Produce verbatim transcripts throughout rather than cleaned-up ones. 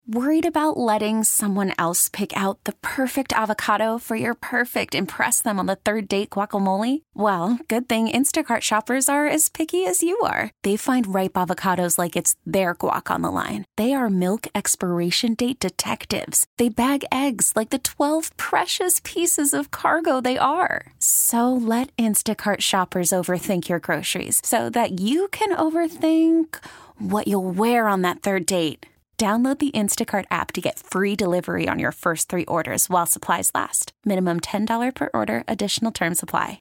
Worried about letting someone else pick out the perfect avocado for your perfect impress them on the third date guacamole? Well, good thing Instacart shoppers are as picky as you are. They find ripe avocados like it's their guac on the line. They are milk expiration date detectives. They bag eggs like the twelve precious pieces of cargo they are. So let Instacart shoppers overthink your groceries so that you can overthink what you'll wear on that third date. Download the Instacart app to get free delivery on your first three orders while supplies last. Minimum ten dollars per order. Additional terms apply.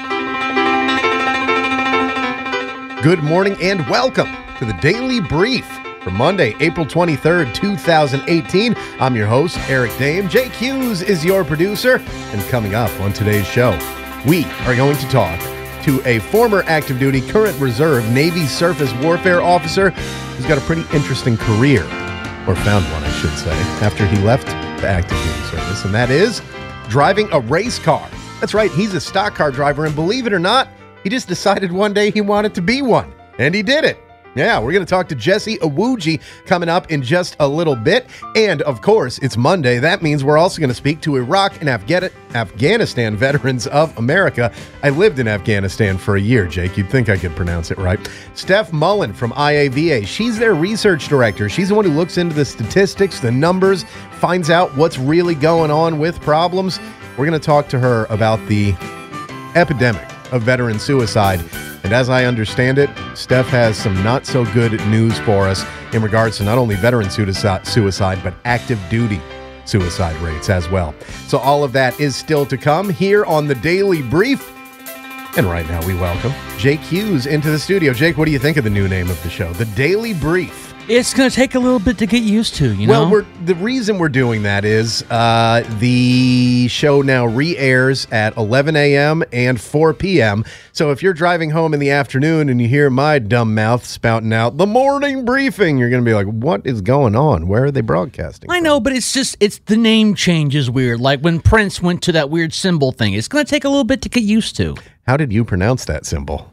Good morning and welcome to the Daily Brief for Monday, April twenty-third, two thousand eighteen. I'm your host, Eric Dame. Jake Hughes is your producer. And coming up on today's show, we are going to talk to a former active duty, current reserve Navy surface warfare officer who's got a pretty interesting career. Or found one, I should say, after he left the active duty service, and that is driving a race car. That's right, he's a stock car driver, and believe it or not, he just decided one day he wanted to be one, and he did it. Yeah, we're going to talk to Jesse Iwuji coming up in just a little bit. And, of course, it's Monday. That means we're also going to speak to Iraq and Afga- Afghanistan veterans of America. I lived in Afghanistan for a year, Jake. You'd think I could pronounce it right. Steph Mullen from I A V A. She's their research director. She's the one who looks into the statistics, the numbers, finds out what's really going on with problems. We're going to talk to her about the epidemic of veteran suicide. And as I understand it, Steph has some not so good news for us in regards to not only veteran suicide, but active duty suicide rates as well. So all of that is still to come here on the Daily Brief. And right now we welcome Jake Hughes into the studio. Jake, what do you think of the new name of the show? The Daily Brief. It's going to take a little bit to get used to, you know? Well, we're, the reason we're doing that is uh, the show now re-airs at eleven a.m. and four p.m. So if you're driving home in the afternoon and you hear my dumb mouth spouting out, the morning briefing, you're going to be like, what is going on? Where are they broadcasting I from? know, but it's just, it's the name change is weird. Like when Prince went to that weird symbol thing. It's going to take a little bit to get used to. How did you pronounce that symbol?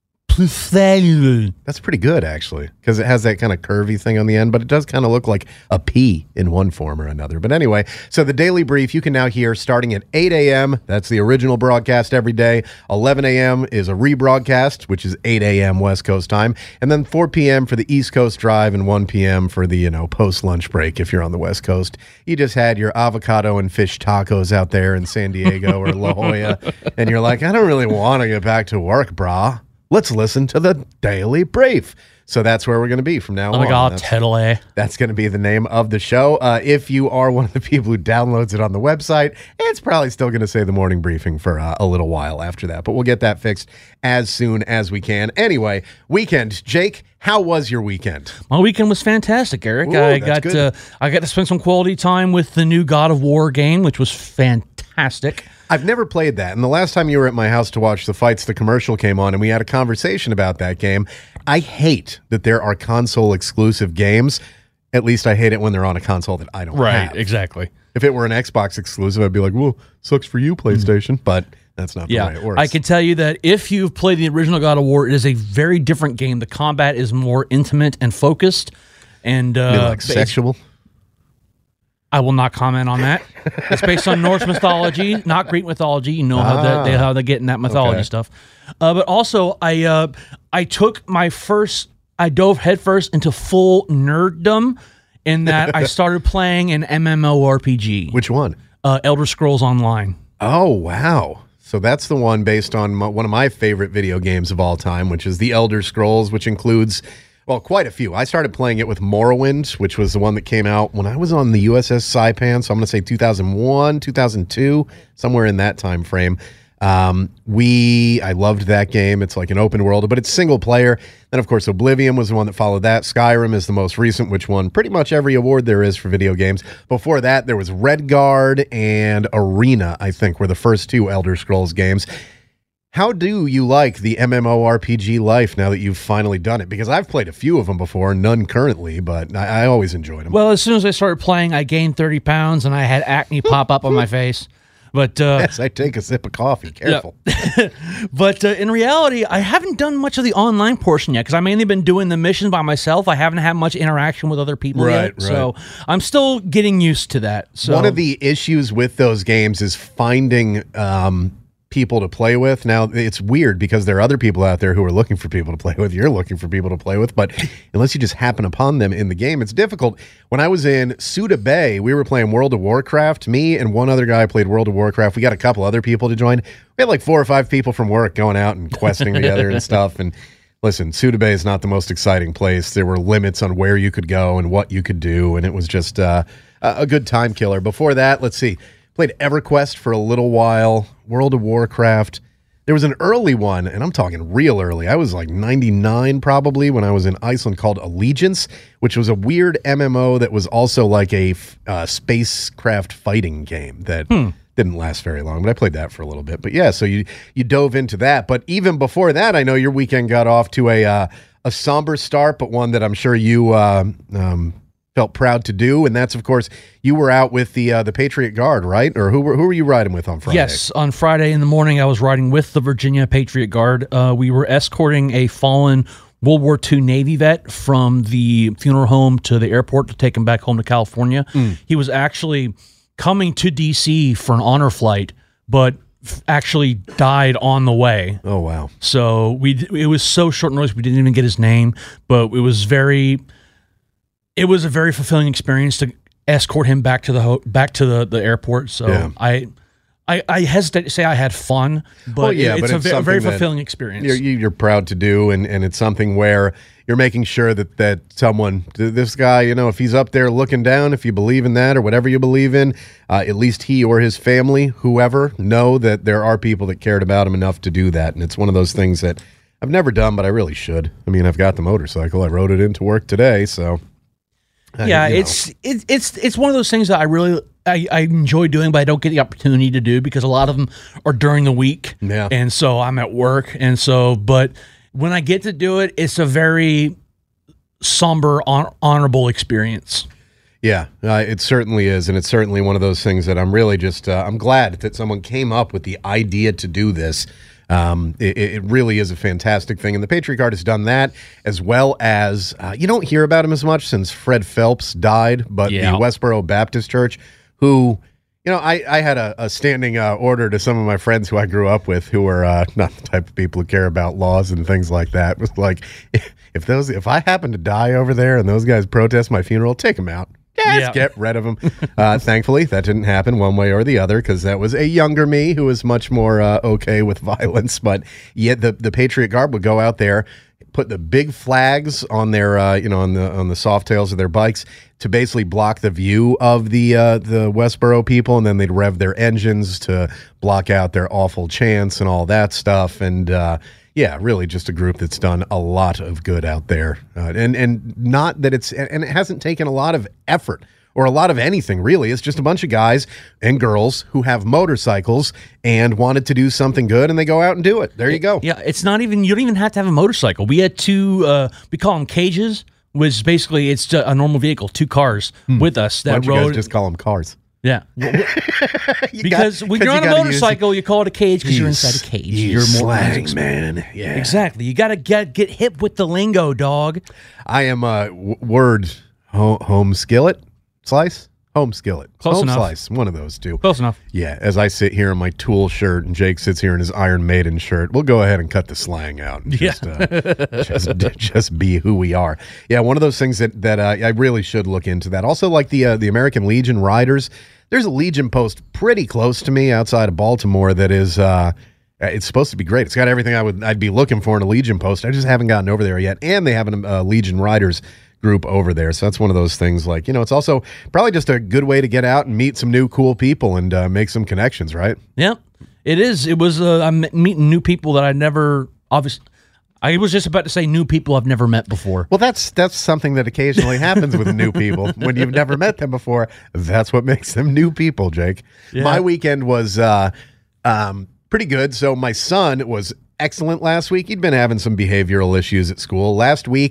That's That's pretty good, actually, because it has that kind of curvy thing on the end, but it does kind of look like a P in one form or another. But anyway, so the Daily Brief you can now hear starting at eight a.m. That's the original broadcast every day. eleven a.m. is a rebroadcast, which is eight a.m. West Coast time. And then four p.m. for the East Coast drive and one p.m. for the, you know, post-lunch break if you're on the West Coast. You just had your avocado and fish tacos out there in San Diego or La Jolla, and you're like, I don't really want to get back to work, brah. Let's listen to the Daily Brief. So that's where we're going to be from now oh on. my God, that's, totally. that's going to be the name of the show. Uh, if you are one of the people who downloads it on the website, it's probably still going to say the morning briefing for uh, a little while after that. But we'll get that fixed as soon as we can. Anyway, weekend. Jake, how was your weekend? My weekend was fantastic, Eric. Ooh, I that's got good. uh, I got to spend some quality time with the new God of War game, which was fantastic. I've never played that. And the last time you were at my house to watch the fights, the commercial came on, and we had a conversation about that game. I hate that there are console exclusive games. At least I hate it when they're on a console that I don't have. exactly. If it were an Xbox exclusive, I'd be like, well, sucks for you, PlayStation. Mm. But that's not the Yeah, way it works. I can tell you that if you've played the original God of War, it is a very different game. The combat is more intimate and focused. And You mean uh, like sexual? I will not comment on that. It's based on Norse mythology, not Greek mythology. You know how Ah. they how they get in that mythology Okay. stuff. Uh, but also, I uh, I took my first, I dove headfirst into full nerddom in that I started playing an MMORPG. Which one? Uh, Elder Scrolls Online. Oh, wow. So that's the one based on my, one of my favorite video games of all time, which is The Elder Scrolls, which includes, well, quite a few. I started playing it with Morrowind, which was the one that came out when I was on the U S S Saipan, so I'm going to say two thousand one, two thousand two, somewhere in that time frame. Um, we, I loved that game. It's like an open world, but it's single player. Then, of course, Oblivion was the one that followed that. Skyrim is the most recent, which won pretty much every award there is for video games. Before that, there was Redguard and Arena, I think, were the first two Elder Scrolls games. How do you like the MMORPG life now that you've finally done it? Because I've played a few of them before, none currently, but I, I always enjoyed them. Well, as soon as I started playing, I gained thirty pounds and I had acne pop up on my face. But uh, Yes, I take a sip of coffee. Careful. Yeah. But uh, in reality, I haven't done much of the online portion yet because I've mainly been doing the missions by myself. I haven't had much interaction with other people Right, yet. right. So I'm still getting used to that. So One of the issues with those games is finding um, people to play with. Now, it's weird because there are other people out there who are looking for people to play with. You're looking for people to play with, but unless you just happen upon them in the game, it's difficult. When I was in Suda Bay, we were playing World of Warcraft. Me and one other guy played World of Warcraft. We got a couple other people to join. We had like four or five people from work going out and questing together and stuff. And listen, Suda Bay is not the most exciting place. There were limits on where you could go and what you could do, and it was just uh, a good time killer. Before that, let's see. Played EverQuest for a little while, World of Warcraft. There was an early one, and I'm talking real early. I was like ninety-nine probably when I was in Iceland, called Allegiance, which was a weird M M O that was also like a uh, spacecraft fighting game that hmm. didn't last very long, but I played that for a little bit. But yeah, so you you dove into that. But even before that, I know your weekend got off to a uh, a somber start, but one that I'm sure you uh, um, felt proud to do, and that's, of course, you were out with the uh, the Patriot Guard, right? Or who were who were you riding with on Friday? Yes, on Friday in the morning, I was riding with the Virginia Patriot Guard. Uh, we were escorting a fallen World War Two Navy vet from the funeral home to the airport to take him back home to California. Mm. He was actually coming to D C for an honor flight, but f- actually died on the way. Oh, wow. So we it was so short notice, we didn't even get his name, but it was very... It was a very fulfilling experience to escort him back to the ho- back to the, the airport. So yeah. I, I I hesitate to say I had fun, but well, yeah, it's, but a, it's ve- a very fulfilling experience. You're, you're proud to do, and, and it's something where you're making sure that, that someone, this guy, you know, if he's up there looking down, if you believe in that or whatever you believe in, uh, at least he or his family, whoever, know that there are people that cared about him enough to do that. And it's one of those things that I've never done, but I really should. I mean, I've got the motorcycle. I rode it into work today, so... Yeah, uh, it's it, it's it's one of those things that I really I, I enjoy doing, but I don't get the opportunity to do because a lot of them are during the week. Yeah, and so I'm at work, and so but when I get to do it, it's a very somber, hon- honorable experience. Yeah, uh, it certainly is, and it's certainly one of those things that I'm really just uh, I'm glad that someone came up with the idea to do this. Um, it, it really is a fantastic thing, and the Patriot Guard has done that, as well as uh, you don't hear about him as much since Fred Phelps died, but yeah. the Westboro Baptist Church, who, you know, I, I had a, a standing uh, order to some of my friends who I grew up with, who were uh, not the type of people who care about laws and things like that. It was like, if those, if I happen to die over there and those guys protest my funeral, take them out. Yes, yeah. Get rid of them. Uh, thankfully, that didn't happen one way or the other because that was a younger me who was much more uh, okay with violence. But yet the, the Patriot Guard would go out there, put the big flags on their, uh, you know, on the on the soft tails of their bikes to basically block the view of the uh, the Westboro people, and then they'd rev their engines to block out their awful chants and all that stuff. And uh, yeah, really just a group that's done a lot of good out there. Uh, and, and not that it's, and it hasn't taken a lot of effort or a lot of anything, really. It's just a bunch of guys and girls who have motorcycles and wanted to do something good, and they go out and do it. There you go. Yeah, it's not even, you don't even have to have a motorcycle. We had two, uh, we call them cages, which basically it's a normal vehicle, two cars hmm. with us that Why don't you rode. guys just call them cars? Yeah, because got, when you're you on a motorcycle, use, you call it a cage because you're inside a cage. You're more slang, man. Yeah, exactly. You got to get get hip with the lingo, dog. I am a w- word home, home skillet slice. Home skillet. Close home enough. Slice. One of those two. Close enough. Yeah. As I sit here in my Tool shirt and Jake sits here in his Iron Maiden shirt, we'll go ahead and cut the slang out. And just, yeah. uh, just, just be who we are. Yeah. One of those things that that uh, I really should look into that. Also, like the uh, the American Legion riders. There's a Legion post pretty close to me outside of Baltimore that is. Uh, it's supposed to be great. It's got everything I would I'd be looking for in a Legion post. I just haven't gotten over there yet, and they have a uh, Legion riders group over there. So that's one of those things, like, you know, it's also probably just a good way to get out and meet some new cool people and uh, make some connections, right? Yeah, it is. It was, uh, I'm meeting new people that I never, obviously, I was just about to say new people I've never met before. Well, that's that's something that occasionally happens with new people. When you've never met them before, that's what makes them new people, Jake. Yeah. My weekend was uh, um, pretty good. So my son was excellent last week. He'd been having some behavioral issues at school. Last week,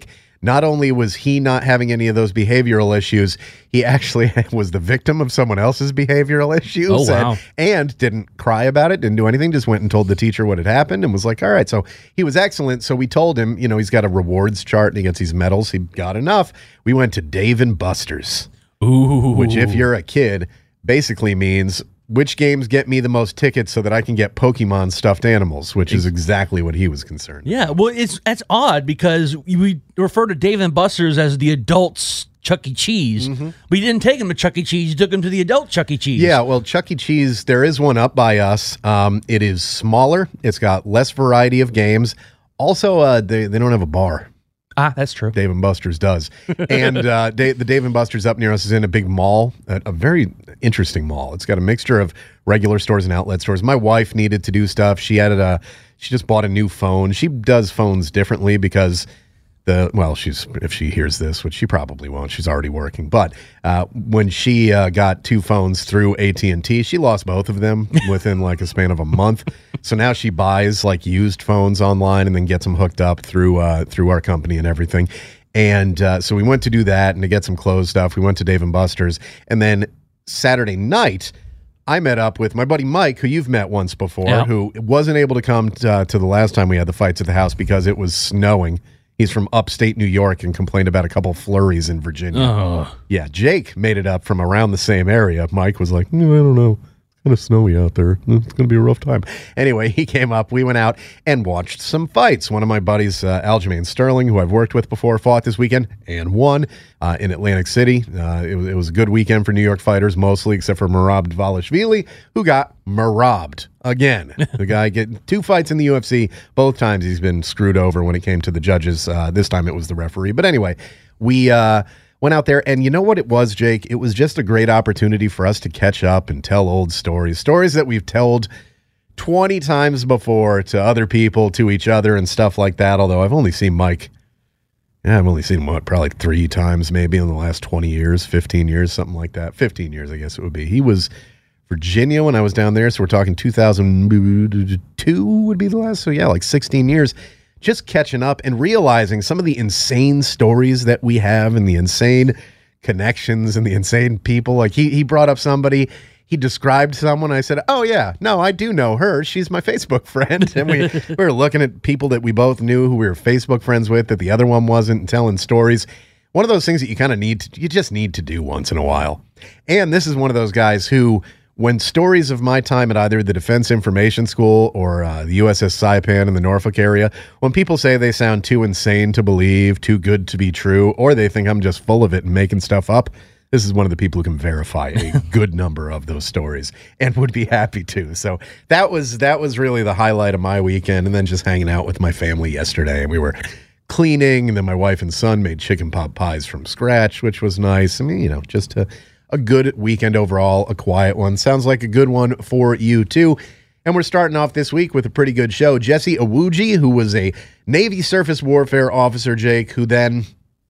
not only was he not having any of those behavioral issues, he actually was the victim of someone else's behavioral issues. Oh, wow. and, and didn't cry about it, didn't do anything, just went and told the teacher what had happened and was like, all right. So he was excellent. So we told him, you know, he's got a rewards chart and he gets these medals. He got enough. We went to Dave and Buster's. Ooh. Which, if you're a kid, basically means which games get me the most tickets so that I can get Pokemon stuffed animals, which is exactly what he was concerned. Yeah, well, it's that's odd because we refer to Dave and Buster's as the adults Chuck E. Cheese, mm-hmm. but you didn't take him to Chuck E. Cheese. You took him to the adult Chuck E. Cheese. Yeah, well, Chuck E. Cheese, there is one up by us. Um, it is smaller. It's got less variety of games. Also, uh, they, they don't have a bar. Ah, that's true. Dave and Buster's does. And uh, Dave, the Dave and Buster's up near us is in a big mall, a, a very interesting mall. It's got a mixture of regular stores and outlet stores. My wife needed to do stuff. She had a, she just bought a new phone. She does phones differently because the, well, she's, if she hears this, which she probably won't, she's already working. But uh, when she uh, got two phones through A T and T, she lost both of them within like a span of a month. So now she buys like used phones online and then gets them hooked up through uh, through our company and everything. And uh, so we went to do that and to get some clothes stuff. We went to Dave and Buster's. And then Saturday night, I met up with my buddy Mike, who you've met once before, yeah. who wasn't able to come t- uh, to the last time we had the fights at the house because it was snowing. He's from upstate New York and complained about a couple flurries in Virginia. Oh. Yeah, Jake made it up from around the same area. Mike was like, no, I don't know. It's kind of snowy out there. It's going to be a rough time. Anyway, he came up. We went out and watched some fights. One of my buddies, uh, Aljamain Sterling, who I've worked with before, fought this weekend and won uh, in Atlantic City. Uh, it, it was a good weekend for New York fighters, mostly, except for Merab Dvalishvili, who got Merabed again. The guy getting two fights in the U F C. Both times he's been screwed over when it came to the judges. Uh, this time it was the referee. But anyway, we... Uh, went out there, and you know what it was, Jake? It was just a great opportunity for us to catch up and tell old stories, stories that we've told twenty times before to other people, to each other, and stuff like that, although I've only seen Mike, yeah, I've only seen him, what, probably three times maybe in the last twenty years, fifteen years, something like that. fifteen years, I guess it would be. He was Virginia when I was down there, so we're talking two thousand two would be the last, so yeah, like sixteen years. Just catching up and realizing some of the insane stories that we have and the insane connections and the insane people. Like he he brought up somebody, he described someone. I said, oh yeah, no, I do know her. She's my Facebook friend. And we, we were looking at people that we both knew who we were Facebook friends with that the other one wasn't, and telling stories. One of those things that you kind of need to, you just need to do once in a while. And this is one of those guys who, when stories of my time at either the Defense Information School or uh, the U S S Saipan in the Norfolk area, when people say they sound too insane to believe, too good to be true, or they think I'm just full of it and making stuff up, this is one of the people who can verify a good number of those stories and would be happy to. So that was that was really the highlight of my weekend, and then just hanging out with my family yesterday. And we were cleaning, and then my wife and son made chicken pot pies from scratch, which was nice. I mean, you know, just a A good weekend overall, a quiet one. Sounds like a good one for you, too. And we're starting off this week with a pretty good show. Jesse Iwuji, who was a Navy surface warfare officer, Jake, who then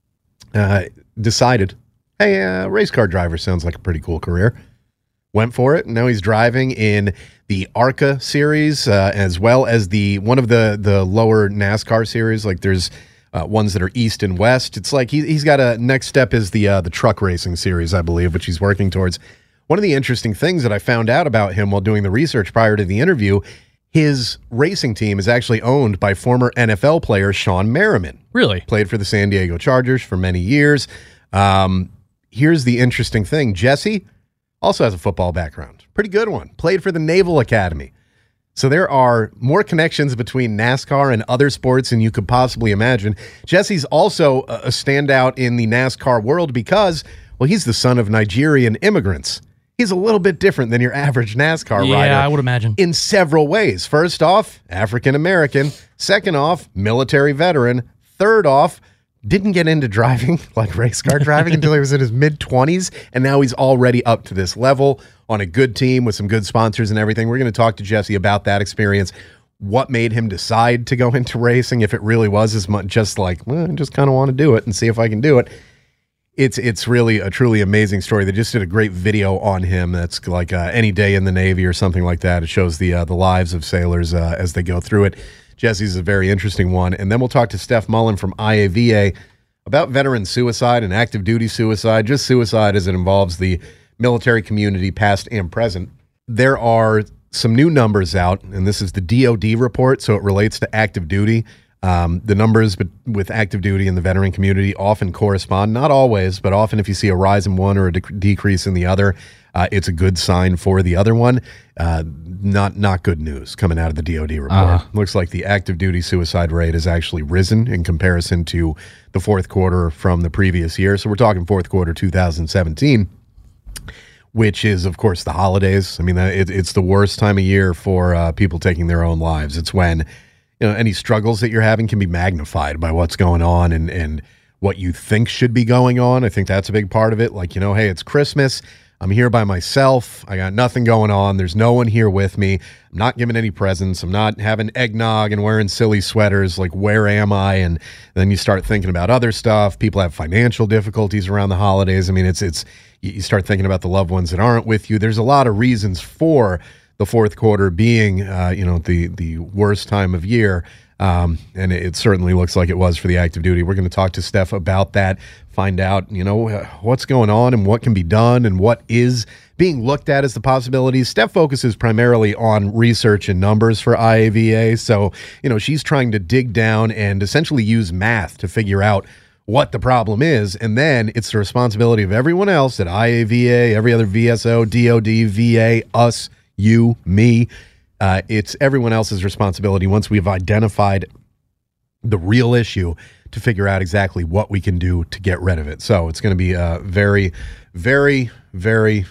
uh, decided, hey, uh, race car driver sounds like a pretty cool career. Went for it, and now he's driving in the ARCA series, uh, as well as the one of the, the lower NASCAR series. Like there's... Uh, ones that are east and west. It's like he, he's got a next step is the uh, the truck racing series, I believe, which he's working towards. One of the interesting things that I found out about him while doing the research prior to the interview, his racing team is actually owned by former N F L player Sean Merriman. Really? Played for the San Diego Chargers for many years. Um, here's the interesting thing. Jesse also has a football background. Pretty good one. Played for the Naval Academy. So there are more connections between NASCAR and other sports than you could possibly imagine. Jesse's also a standout in the NASCAR world because, well, he's the son of Nigerian immigrants. He's a little bit different than your average NASCAR yeah, rider. Yeah, I would imagine. In several ways. First off, African-American. Second off, military veteran. Third off, didn't get into driving, like race car driving, until he was in his mid-twenties, and now he's already up to this level on a good team with some good sponsors and everything. We're going to talk to Jesse about that experience, what made him decide to go into racing, if it really was as much just like, well, I just kind of want to do it and see if I can do it. It's it's really a truly amazing story. They just did a great video on him that's like uh, Any Day in the Navy or something like that. It shows the uh, the lives of sailors uh, as they go through it. Jesse's a very interesting one. And then we'll talk to Steph Mullen from I A V A about veteran suicide and active duty suicide, just suicide as it involves the military community, past and present. There are some new numbers out, and this is the D O D report, so it relates to active duty. Um, the numbers with active duty and the veteran community often correspond, not always, but often if you see a rise in one or a dec- decrease in the other, uh, it's a good sign for the other one. Uh, not not good news coming out of the D O D report. Uh-huh. Looks like the active duty suicide rate has actually risen in comparison to the fourth quarter from the previous year. So we're talking fourth quarter two thousand seventeen, which is, of course, the holidays. I mean, it, it's the worst time of year for uh, people taking their own lives. It's when you know, any struggles that you're having can be magnified by what's going on and, and what you think should be going on. I think that's a big part of it. Like, you know, hey, it's Christmas. I'm here by myself. I got nothing going on. There's no one here with me. I'm not giving any presents. I'm not having eggnog and wearing silly sweaters. Like, where am I? And then you start thinking about other stuff. People have financial difficulties around the holidays. I mean, it's it's you start thinking about the loved ones that aren't with you. There's a lot of reasons for the fourth quarter being, uh, you know, the the worst time of year, um, and it, it certainly looks like it was for the active duty. We're going to talk to Steph about that, find out, you know, uh, what's going on and what can be done and what is being looked at as the possibilities. Steph focuses primarily on research and numbers for I A V A, so you know she's trying to dig down and essentially use math to figure out what the problem is, and then it's the responsibility of everyone else at I A V A, every other V S O, D O D, V A, us, you, me. Uh, it's everyone else's responsibility once we've identified the real issue to figure out exactly what we can do to get rid of it. So it's going to be a very, very, very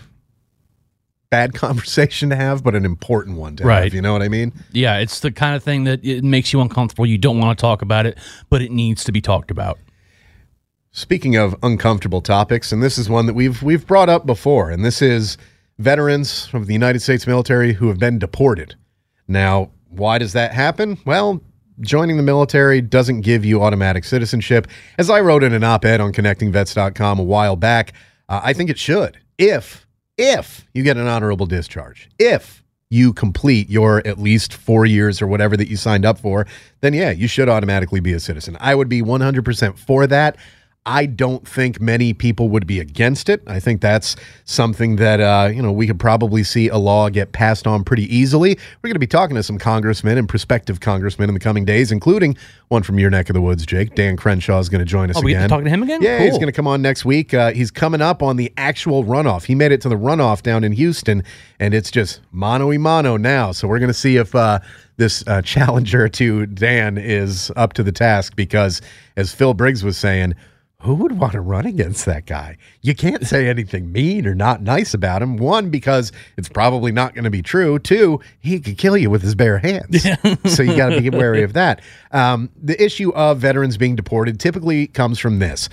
bad conversation to have, but an important one to right. have. You know what I mean? Yeah, it's the kind of thing that it makes you uncomfortable. You don't want to talk about it, but it needs to be talked about. Speaking of uncomfortable topics, and this is one that we've we've brought up before, and this is veterans of the United States military who have been deported. Now, why does that happen? Well, joining the military doesn't give you automatic citizenship. As I wrote in an op-ed on connecting vets dot com a while back, uh, I think it should. If, if you get an honorable discharge, if you complete your at least four years or whatever that you signed up for, then yeah, you should automatically be a citizen. I would be one hundred percent for that. I don't think many people would be against it. I think that's something that, uh, you know, we could probably see a law get passed on pretty easily. We're going to be talking to some congressmen and prospective congressmen in the coming days, including one from your neck of the woods, Jake. Dan Crenshaw is going to join us oh, we again. Are we talking to him again? Yeah, cool. He's going to come on next week. Uh, he's coming up on the actual runoff. He made it to the runoff down in Houston, and it's just mano a mano now. So we're going to see if uh, this uh, challenger to Dan is up to the task because, as Phil Briggs was saying, who would want to run against that guy? You can't say anything mean or not nice about him. One, because it's probably not going to be true. Two, he could kill you with his bare hands. Yeah. So you got to be wary of that. Um, the issue of veterans being deported typically comes from this.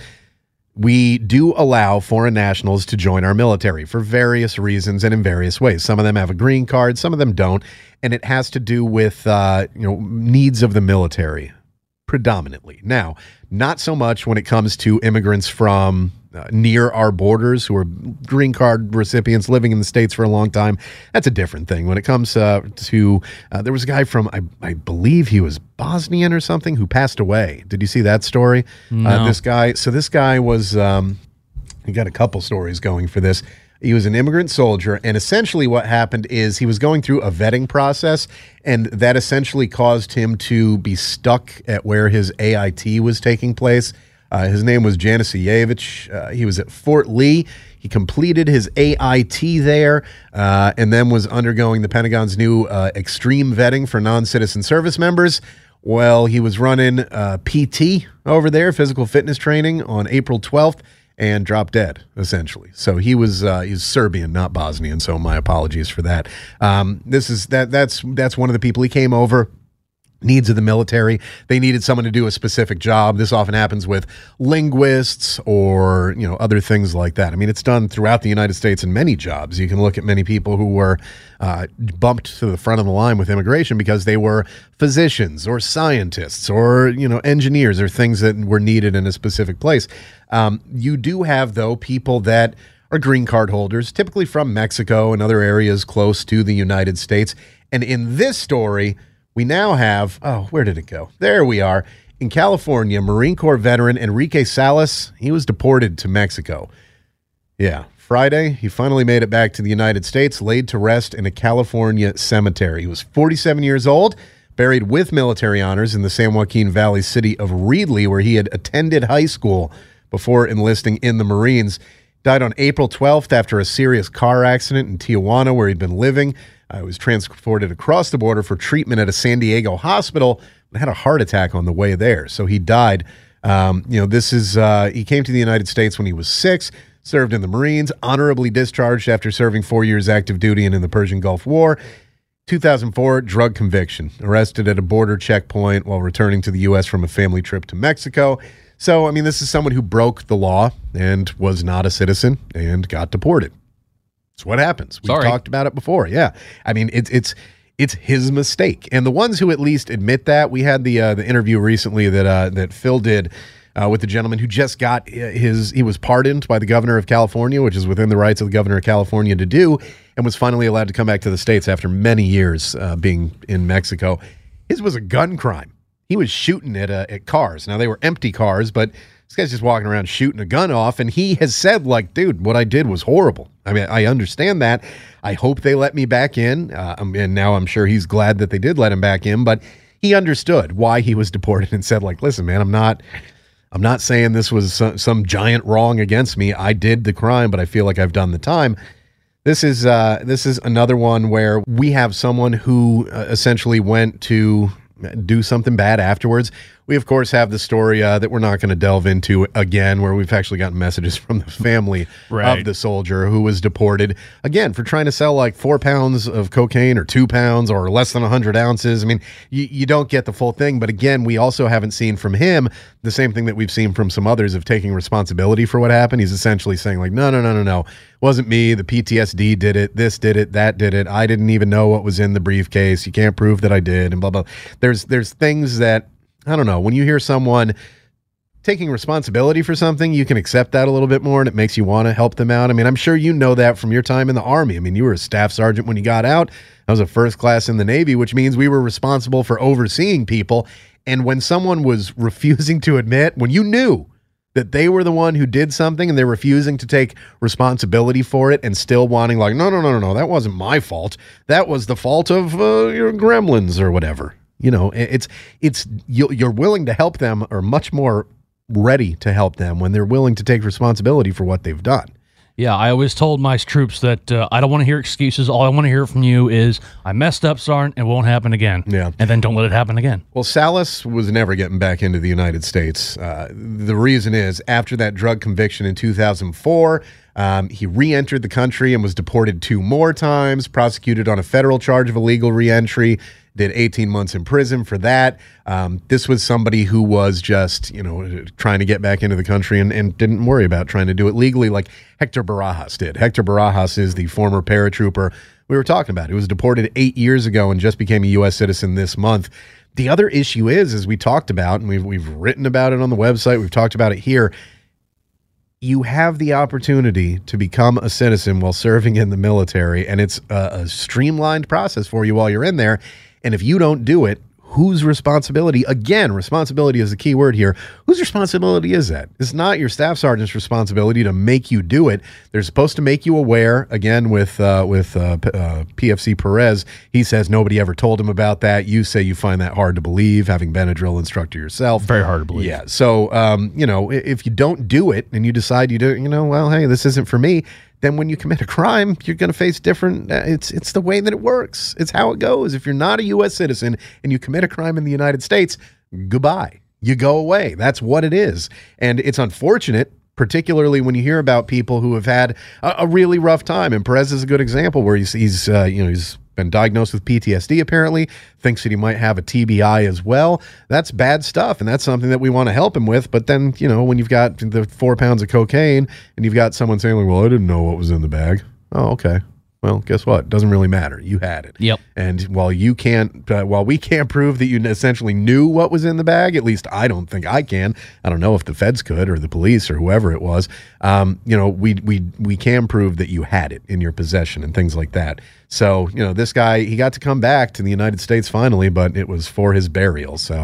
We do allow foreign nationals to join our military for various reasons and in various ways. Some of them have a green card, some of them don't. And it has to do with uh, you know needs of the military. Predominantly. Now, not so much when it comes to immigrants from uh, near our borders who are green card recipients living in the States for a long time. That's a different thing. When it comes uh, to, uh, there was a guy from, I, I believe he was Bosnian or something, who passed away. Did you see that story? No. Uh, this guy, so this guy was, um, he got a couple stories going for this. He was an immigrant soldier, and essentially what happened is he was going through a vetting process, and that essentially caused him to be stuck at where his A I T was taking place. Uh, his name was Janisievich. Uh, he was at Fort Lee. He completed his A I T there, uh, and then was undergoing the Pentagon's new uh, extreme vetting for non-citizen service members. Well, he was running uh, P T over there, physical fitness training, on April twelfth. And dropped dead, essentially. So he was uh, he's Serbian, not Bosnian. So my apologies for that. Um, this is that that's that's one of the people he came over. Needs of the military. They needed someone to do a specific job. This often happens with linguists or, you know, other things like that. I mean, it's done throughout the United States in many jobs. You can look at many people who were uh, bumped to the front of the line with immigration because they were physicians or scientists or, you know, engineers or things that were needed in a specific place. Um, you do have, though, people that are green card holders, typically from Mexico and other areas close to the United States. And in this story, we now have, oh, where did it go? There we are. in California, Marine Corps veteran Enrique Salas, he was deported to Mexico. Yeah, Friday, he finally made it back to the United States, laid to rest in a California cemetery. He was forty-seven years old, buried with military honors in the San Joaquin Valley city of Reedley, where he had attended high school before enlisting in the Marines. Died on April twelfth after a serious car accident in Tijuana, where he'd been living. Uh, he was transported across the border for treatment at a San Diego hospital and had a heart attack on the way there. So he died. Um, you know, this is, uh, he came to the United States when he was six, served in the Marines, honorably discharged after serving four years active duty and in the Persian Gulf War. two thousand four, drug conviction, arrested at a border checkpoint while returning to the U S from a family trip to Mexico. So, I mean, this is someone who broke the law and was not a citizen and got deported. It's what happens. We've Sorry. talked about it before. Yeah. I mean, it's it's it's his mistake. And the ones who at least admit that, we had the uh, the interview recently that uh, that Phil did uh, with the gentleman who just got his, he was pardoned by the governor of California, which is within the rights of the governor of California to do, and was finally allowed to come back to the States after many years uh, being in Mexico. His was a gun crime. He was shooting at, uh, at cars. Now, they were empty cars, but this guy's just walking around shooting a gun off, and he has said, like, dude, what I did was horrible. I mean, I understand that. I hope they let me back in, uh, and now I'm sure he's glad that they did let him back in, but he understood why he was deported and said, like, listen, man, I'm not I'm not saying this was some, some giant wrong against me. I did the crime, but I feel like I've done the time. This is uh, this is another one where we have someone who uh, essentially went to do something bad afterwards. We, of course, have the story uh, that we're not going to delve into again, where we've actually gotten messages from the family right. of the soldier who was deported, again, for trying to sell like four pounds of cocaine or two pounds or less than one hundred ounces. I mean, you, you don't get the full thing. But again, we also haven't seen from him the same thing that we've seen from some others of taking responsibility for what happened. He's essentially saying like, no, no, no, no, no. It wasn't me. The P T S D did it. This did it. That did it. I didn't even know what was in the briefcase. You can't prove that I did, and blah, blah. There's, there's things that, I don't know, when you hear someone taking responsibility for something, you can accept that a little bit more, and it makes you want to help them out. I mean, I'm sure you know that from your time in the Army. I mean, you were a staff sergeant when you got out. I was a first class in the Navy, which means we were responsible for overseeing people. And when someone was refusing to admit, when you knew that they were the one who did something and they're refusing to take responsibility for it and still wanting like, no, no, no, no, no, that wasn't my fault. That was the fault of uh, your gremlins or whatever. You know, it's, it's, you're willing to help them, or much more ready to help them when they're willing to take responsibility for what they've done. Yeah, I always told my troops that uh, I don't want to hear excuses. All I want to hear from you is, I messed up, Sergeant, it won't happen again. Yeah. And then don't let it happen again. Well, Salas was never getting back into the United States. Uh, the reason is, after that drug conviction in two thousand four, um, he re-entered the country and was deported two more times, prosecuted on a federal charge of illegal re-entry, did eighteen months in prison for that. Um, this was somebody who was just, you know, trying to get back into the country and, and didn't worry about trying to do it legally like Hector Barajas did. Hector Barajas is the former paratrooper we were talking about. He was deported eight years ago and just became a U S citizen this month. The other issue is, as we talked about, and we've, we've written about it on the website, we've talked about it here, you have the opportunity to become a citizen while serving in the military, and it's a, a streamlined process for you while you're in there. And if you don't do it, whose responsibility? Again, responsibility is the key word here. Whose responsibility is that? It's not your staff sergeant's responsibility to make you do it. They're supposed to make you aware. Again, with uh, with uh, P- uh, P F C Perez, he says nobody ever told him about that. You say you find that hard to believe, having been a drill instructor yourself. Very hard to believe. Yeah. So, um, you know, if you don't do it and you decide you do, you know, well, hey, this isn't for me, then when you commit a crime, you're going to face different. Uh, it's it's the way that it works. It's how it goes. If you're not a U S citizen and you commit a crime in the United States, goodbye. You go away. That's what it is. And it's unfortunate, particularly when you hear about people who have had a, a really rough time. And Perez is a good example where he's, he's uh, you know, he's been diagnosed with P T S D, apparently, thinks that he might have a T B I as well. That's bad stuff, and that's something that we want to help him with. But then, you know, when you've got the four pounds of cocaine and you've got someone saying, like, well, I didn't know what was in the bag. Oh, okay. Well, guess what? Doesn't really matter. You had it. Yep. And while you can't, uh, while we can't prove that you essentially knew what was in the bag, at least I don't think I can. I don't know if the feds could or the police or whoever it was. Um, you know, we we we can prove that you had it in your possession and things like that. So, you know, this guy, he got to come back to the United States finally, but it was for his burial. So,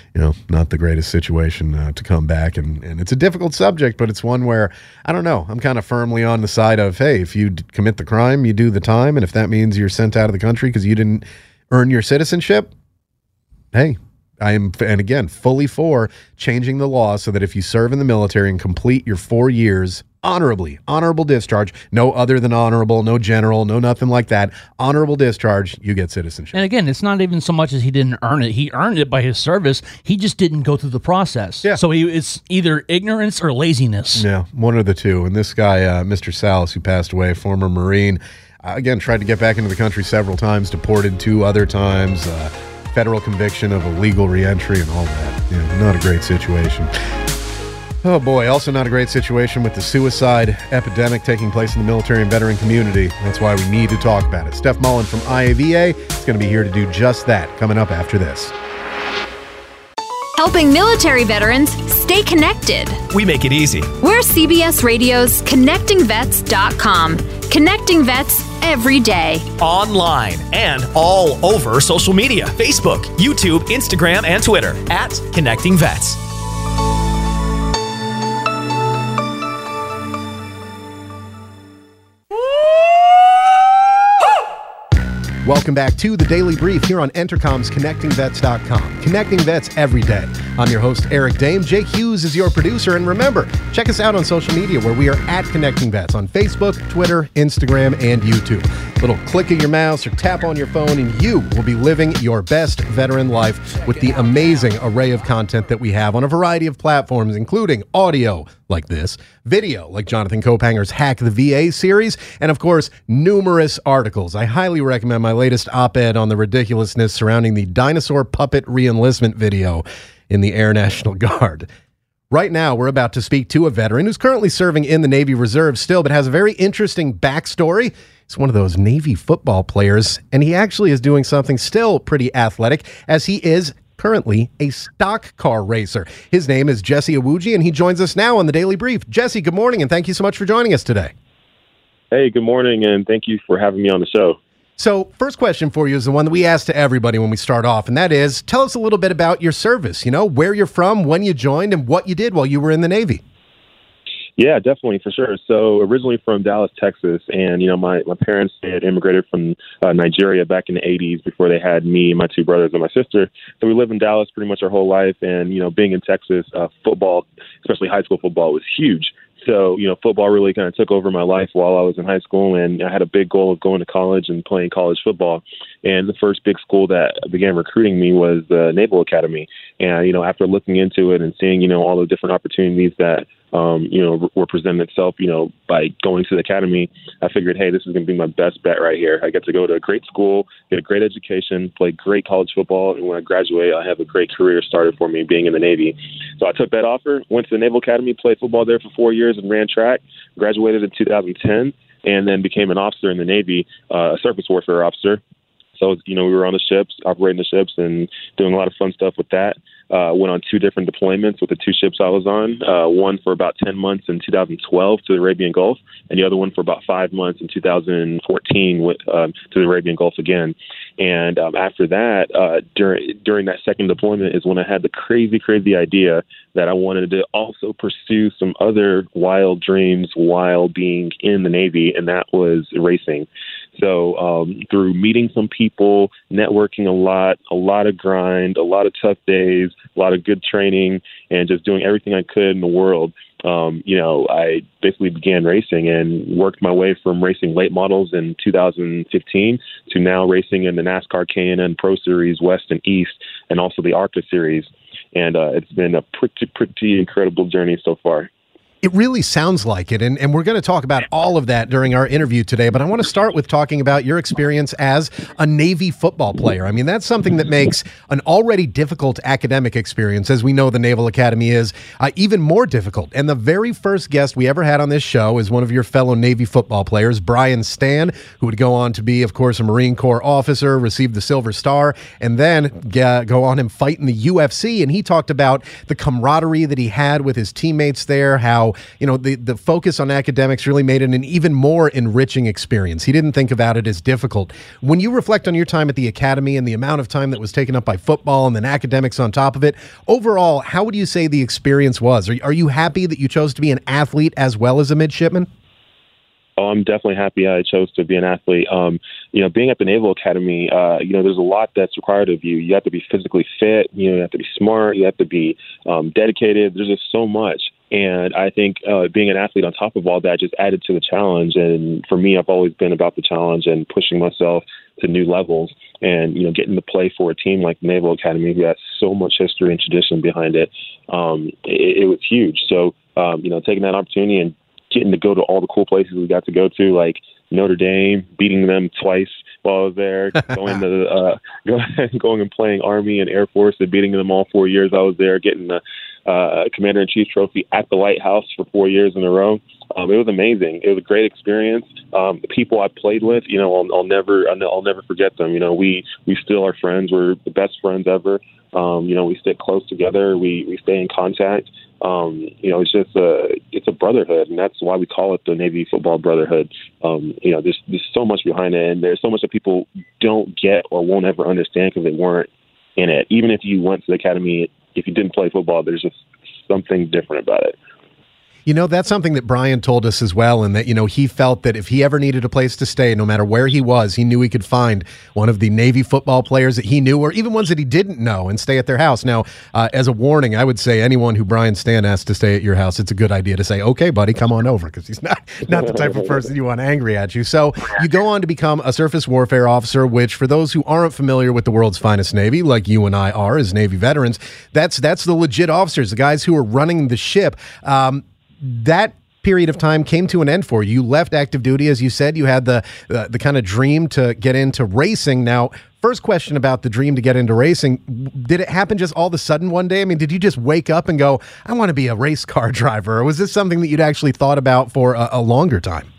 you know, not the greatest situation uh, to come back. And, and it's a difficult subject, but it's one where, I don't know, I'm kind of firmly on the side of, hey, if you d- commit the crime, you do the time. And if that means you're sent out of the country because you didn't earn your citizenship, hey, I am, and again, fully for changing the law so that if you serve in the military and complete your four years honorably, honorable discharge, no other than honorable, no general, no nothing like that, honorable discharge, you get citizenship. And again, it's not even so much as he didn't earn it. He earned it by his service. He just didn't go through the process. Yeah. So he, it's either ignorance or laziness. Yeah, one of the two. And this guy, uh, Mister Salas, who passed away, former Marine, uh, again, tried to get back into the country several times, deported two other times, uh, federal conviction of illegal reentry and all that. Yeah, not a great situation. Oh boy, also not a great situation with the suicide epidemic taking place in the military and veteran community. That's why we need to talk about it. Steph Mullen from I A V A is going to be here to do just that, coming up after this. Helping military veterans stay connected. We make it easy. We're C B S Radio's connecting vets dot com. Connecting vets every day. Online and all over social media. Facebook, YouTube, Instagram, and Twitter at Connecting Vets. Welcome back to the Daily Brief here on Entercom's Connecting Vets dot com. Connecting Vets every day. I'm your host, Eric Dame. Jake Hughes is your producer. And remember, check us out on social media where we are at Connecting Vets on Facebook, Twitter, Instagram, and YouTube. Little click of your mouse or tap on your phone and you will be living your best veteran life with the amazing array of content that we have on a variety of platforms, including audio like this, video like Jonathan Kopanger's Hack the V A series, and of course, numerous articles. I highly recommend my latest op-ed on the ridiculousness surrounding the dinosaur puppet re-enlistment video in the Air National Guard. Right now, we're about to speak to a veteran who's currently serving in the Navy Reserve still, but has a very interesting backstory. He's one of those Navy football players, and he actually is doing something still pretty athletic, as he is currently a stock car racer. His name is Jesse Iwuji, and he joins us now on the Daily Brief. Jesse, good morning, and thank you so much for joining us today. Hey, good morning, and thank you for having me on the show. So, first question for you is the one that we ask to everybody when we start off, and that is, tell us a little bit about your service, you know, where you're from, when you joined, and what you did while you were in the Navy. Yeah, definitely, for sure. So originally from Dallas, Texas, and, you know, my, my parents had immigrated from uh, Nigeria back in the eighties before they had me, my two brothers, and my sister. So we lived in Dallas pretty much our whole life, and, you know, being in Texas, uh, football, especially high school football, was huge. So, you know, football really kind of took over my life while I was in high school, and I had a big goal of going to college and playing college football. And the first big school that began recruiting me was the Naval Academy. And, you know, after looking into it and seeing, you know, all the different opportunities that, um, you know, were presenting itself, you know, by going to the academy, I figured, hey, this is going to be my best bet right here. I get to go to a great school, get a great education, play great college football, and when I graduate, I have a great career started for me being in the Navy. So I took that offer, went to the Naval Academy, played football there for four years and ran track, graduated in two thousand ten, and then became an officer in the Navy, uh, a surface warfare officer. So, you know, we were on the ships, operating the ships and doing a lot of fun stuff with that. Uh, went on two different deployments with the two ships I was on, uh, one for about ten months in two thousand twelve to the Arabian Gulf, and the other one for about five months in two thousand fourteen with, um, to the Arabian Gulf again. And um, after that, uh, during during that second deployment is when I had the crazy, crazy idea that I wanted to also pursue some other wild dreams while being in the Navy, and that was racing. So um, through meeting some people, networking a lot, a lot of grind, a lot of tough days, a lot of good training, and just doing everything I could in the world, um, you know, I basically began racing and worked my way from racing late models in two thousand fifteen to now racing in the NASCAR K and N Pro Series West and East, and also the ARCA Series. And uh, it's been a pretty, pretty incredible journey so far. It really sounds like it, and, and we're going to talk about all of that during our interview today, but I want to start with talking about your experience as a Navy football player. I mean, that's something that makes an already difficult academic experience, as we know the Naval Academy is, uh, even more difficult. And the very first guest we ever had on this show is one of your fellow Navy football players, Brian Stann, who would go on to be, of course, a Marine Corps officer, receive the Silver Star, and then g- go on and fight in the U F C. And he talked about the camaraderie that he had with his teammates there, how how, you know, the, the focus on academics really made it an even more enriching experience. He didn't think about it as difficult. When you reflect on your time at the academy and the amount of time that was taken up by football and then academics on top of it, overall, how would you say the experience was? Are, are you happy that you chose to be an athlete as well as a midshipman? Oh, I'm definitely happy I chose to be an athlete. Um, you know, being at the Naval Academy, uh, you know, there's a lot that's required of you. You have to be physically fit. You know, you have to be smart. You have to be um, dedicated. There's just so much. And I think uh, being an athlete on top of all that just added to the challenge. And for me, I've always been about the challenge and pushing myself to new levels. And, you know, getting to play for a team like the Naval Academy, who has so much history and tradition behind it, um, it, it was huge. So, um, you know, taking that opportunity and getting to go to all the cool places we got to go to, like Notre Dame, beating them twice while I was there, going to uh, going and playing Army and Air Force and beating them all four years I was there, getting the uh, Commander-in-Chief trophy at the Lighthouse for four years in a row. Um, it was amazing. It was a great experience. Um, the people I played with, you know, I'll, I'll never, I'll never forget them. You know, we we still are friends. We're the best friends ever. Um, you know, we stick close together. We we stay in contact. Um, you know, it's just a it's a brotherhood, and that's why we call it the Navy Football Brotherhood. Um, you know, there's there's so much behind it, and there's so much that people don't get or won't ever understand because they weren't in it. Even if you went to the academy, if you didn't play football, there's just something different about it. You know, that's something that Brian told us as well, and that, you know, he felt that if he ever needed a place to stay, no matter where he was, he knew he could find one of the Navy football players that he knew, or even ones that he didn't know, and stay at their house. Now, uh, as a warning, I would say anyone who Brian Stan asks to stay at your house, it's a good idea to say, okay, buddy, come on over, because he's not, not the type of person you want angry at you. So you go on to become a surface warfare officer, which, for those who aren't familiar with the world's finest Navy, like you and I are as Navy veterans, that's that's the legit officers, the guys who are running the ship. Um, that period of time came to an end for you. You left active duty, as you said. You had the uh, the kind of dream to get into racing. Now, first question about the dream to get into racing, did it happen just all of a sudden one day? I mean, did you just wake up and go, I want to be a race car driver? Or was this something that you'd actually thought about for a, a longer time?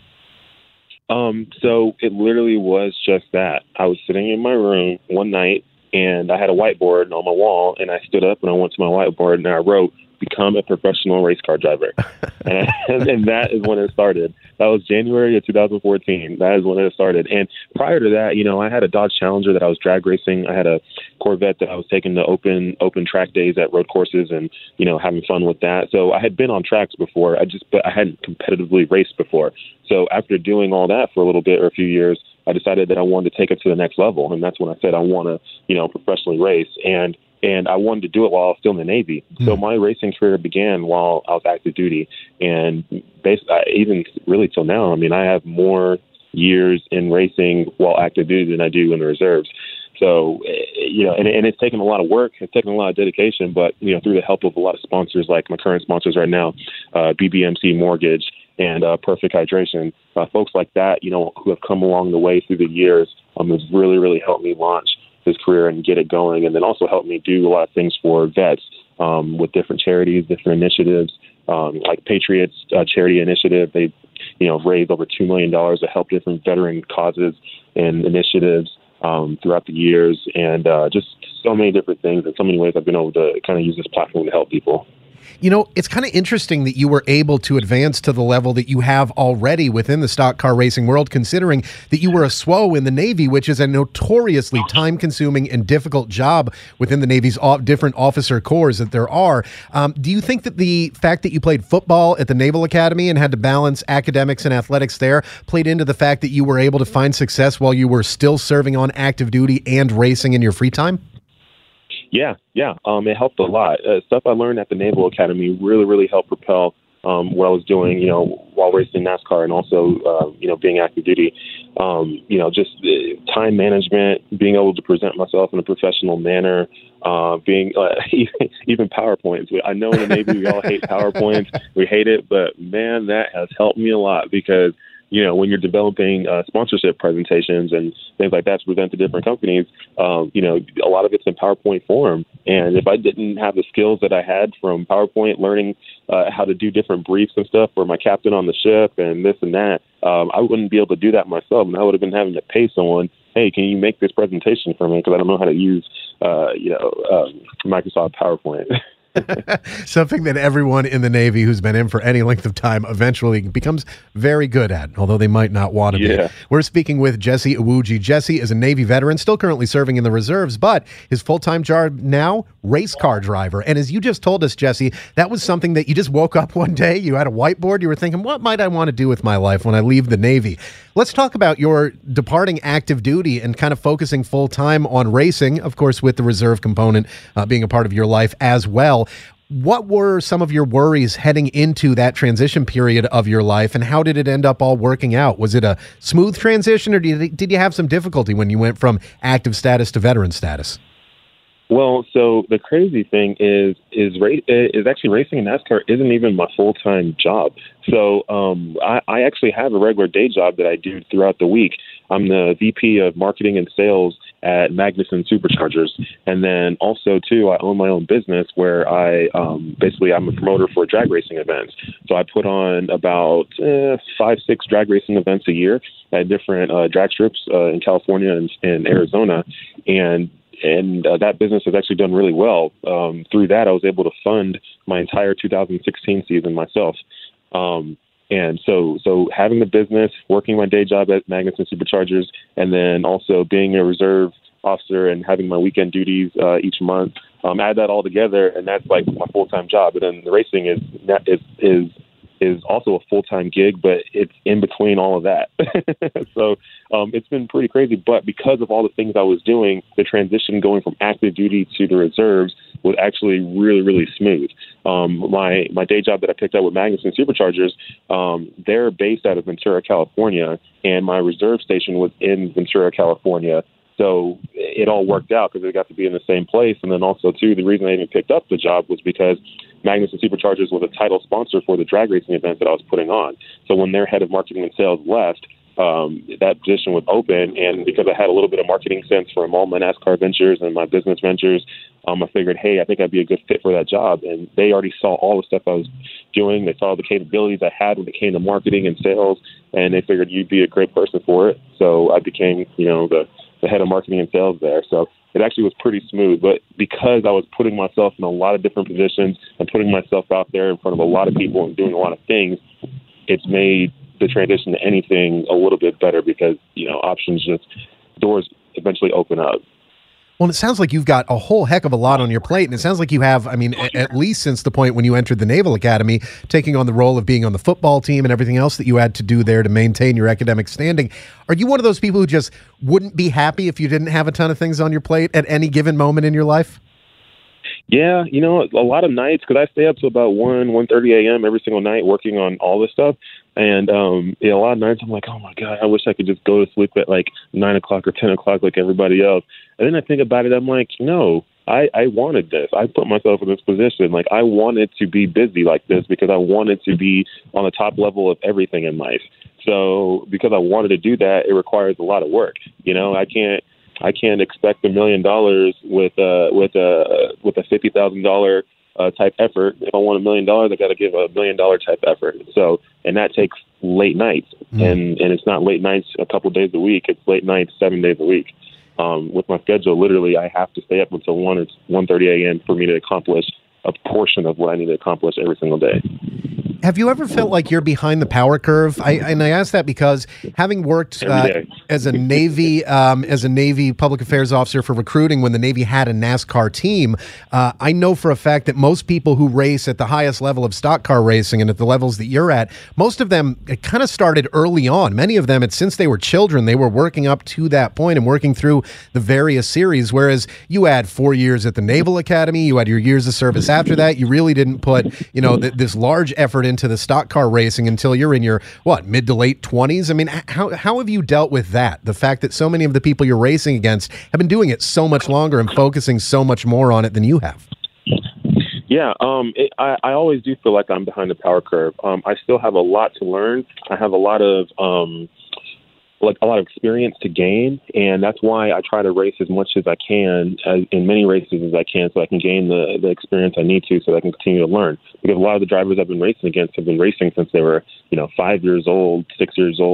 Um, so it literally was just that. I was sitting in my room one night, and I had a whiteboard on my wall, and I stood up and I went to my whiteboard and I wrote, become a professional race car driver. and, and that is when it started. That was January of two thousand fourteen. That is when it started. And prior to that, you know, I had a Dodge Challenger that I was drag racing. I had a Corvette that I was taking to open open track days at road courses and, you know, having fun with that. So I had been on tracks before. I just, but I hadn't competitively raced before. So after doing all that for a little bit or a few years, I decided that I wanted to take it to the next level. And that's when I said, I want to, you know, professionally race. And And I wanted to do it while I was still in the Navy. Mm. So my racing career began while I was active duty. And basically, even really till now, I mean, I have more years in racing while active duty than I do in the reserves. So, you know, and, and it's taken a lot of work. It's taken a lot of dedication. But, you know, through the help of a lot of sponsors, like my current sponsors right now, uh, B B M C Mortgage and uh, Perfect Hydration, uh, folks like that, you know, who have come along the way through the years, um, has really, really helped me launch his career and get it going, and then also helped me do a lot of things for vets um, with different charities, different initiatives, um, like Patriots uh, Charity Initiative. They, you know, raised over two million dollars to help different veteran causes and initiatives um, throughout the years, and uh, just so many different things. In so many ways, I've been able to kind of use this platform to help people. You know, it's kind of interesting that you were able to advance to the level that you have already within the stock car racing world, considering that you were a S W O in the Navy, which is a notoriously time-consuming and difficult job within the Navy's different officer corps that there are. Um, do you think that the fact that you played football at the Naval Academy and had to balance academics and athletics there played into the fact that you were able to find success while you were still serving on active duty and racing in your free time? Yeah, yeah. Um, it helped a lot. Uh, stuff I learned at the Naval Academy really, really helped propel um, what I was doing, you know, while racing NASCAR and also, uh, you know, being active duty. Um, you know, just uh, time management, being able to present myself in a professional manner, uh, being uh, even, even PowerPoints. I know in the Navy we all hate PowerPoints. We hate it, but man, that has helped me a lot because, you know, when you're developing uh, sponsorship presentations and things like that to present to different companies, um, you know, a lot of it's in PowerPoint form. And if I didn't have the skills that I had from PowerPoint, learning uh, how to do different briefs and stuff for my captain on the ship and this and that, um, I wouldn't be able to do that myself. And I would have been having to pay someone, hey, can you make this presentation for me? Because I don't know how to use, uh, you know, um, Microsoft PowerPoint. Something that everyone in the Navy who's been in for any length of time eventually becomes very good at, although they might not want to Yeah. be. We're speaking with Jesse Iwuji. Jesse is a Navy veteran, still currently serving in the reserves, but his full-time job now, race car driver. And as you just told us, Jesse, that was something that you just woke up one day, you had a whiteboard, you were thinking, what might I want to do with my life when I leave the Navy? Let's talk about your departing active duty and kind of focusing full-time on racing, of course, with the reserve component uh, being a part of your life as well. What were some of your worries heading into that transition period of your life, and how did it end up all working out? Was it a smooth transition, or did you, did you have some difficulty when you went from active status to veteran status? Well, so the crazy thing is is ra- is actually racing in NASCAR isn't even my full time job. So um, I, I actually have a regular day job that I do throughout the week. I'm the V P of marketing and sales at Magnuson Superchargers, and then also too I own my own business where I um, basically I'm a promoter for drag racing events. So I put on about eh, five six drag racing events a year at different uh, drag strips uh, in California and, and Arizona, and And uh, that business has actually done really well. Um, through that, I was able to fund my entire two thousand sixteen season myself. Um, and so, so having the business, working my day job at Magnuson Superchargers, and then also being a reserve officer and having my weekend duties uh, each month, um, add that all together, and that's like my full time job. And then the racing is is is is also a full-time gig, but it's in between all of that. so um, it's been pretty crazy. But because of all the things I was doing, the transition going from active duty to the reserves was actually really, really smooth. Um, my my day job that I picked up with Magnuson Superchargers, um, they're based out of Ventura, California, and my reserve station was in Ventura, California. So it all worked out because it got to be in the same place. And then also, too, the reason I even picked up the job was because Magnuson Superchargers was a title sponsor for the drag racing event that I was putting on. So when their head of marketing and sales left, um, that position was open. And because I had a little bit of marketing sense from all my NASCAR ventures and my business ventures, um, I figured, hey, I think I'd be a good fit for that job. And they already saw all the stuff I was doing. They saw the capabilities I had when it came to marketing and sales, and they figured you'd be a great person for it. So I became, you know, the the head of marketing and sales there. So it actually was pretty smooth. But because I was putting myself in a lot of different positions and putting myself out there in front of a lot of people and doing a lot of things, it's made the transition to anything a little bit better because, you know, options just, doors eventually open up. Well, it sounds like you've got a whole heck of a lot on your plate, and it sounds like you have, I mean, a- at least since the point when you entered the Naval Academy, taking on the role of being on the football team and everything else that you had to do there to maintain your academic standing. Are you one of those people who just wouldn't be happy if you didn't have a ton of things on your plate at any given moment in your life? Yeah, you know, a lot of nights, because I stay up to about one, one thirty a.m. every single night working on all this stuff. And um, yeah, a lot of nights I'm like, oh, my God, I wish I could just go to sleep at like nine o'clock or ten o'clock like everybody else. And then I think about it, I'm like, no, I, I wanted this. I put myself in this position. Like, I wanted to be busy like this because I wanted to be on the top level of everything in life. So because I wanted to do that, it requires a lot of work. You know, I can't. I can't expect a million dollars with a with a with a fifty thousand dollar uh, type effort. If I want a million dollars, I got to give a million dollar type effort. So, and that takes late nights, mm. and and it's not late nights a couple of days a week. It's late nights seven days a week. Um, with my schedule, literally, I have to stay up until one or one thirty a.m. for me to accomplish a portion of what I need to accomplish every single day. Have you ever felt like you're behind the power curve? I, and I ask that because having worked uh, as a Navy um, as a Navy public affairs officer for recruiting when the Navy had a NASCAR team, uh, I know for a fact that most people who race at the highest level of stock car racing and at the levels that you're at, most of them kind of started early on. Many of them, it's since they were children, they were working up to that point and working through the various series, whereas you had four years at the Naval Academy, you had your years of service after that. You really didn't put, you know, th- this large effort into the stock car racing until you're in your, what, mid to late twenties? I mean, how how have you dealt with that? The fact that so many of the people you're racing against have been doing it so much longer and focusing so much more on it than you have. Yeah, um, it, I, I always do feel like I'm behind the power curve. Um, I still have a lot to learn. I have a lot of... Um, like a lot of experience to gain, and that's why I try to race as much as I can, as in many races as I can, so I can gain the, the experience I need to, so that I can continue to learn. Because a lot of the drivers I've been racing against have been racing since they were, you know, five years old, six years old,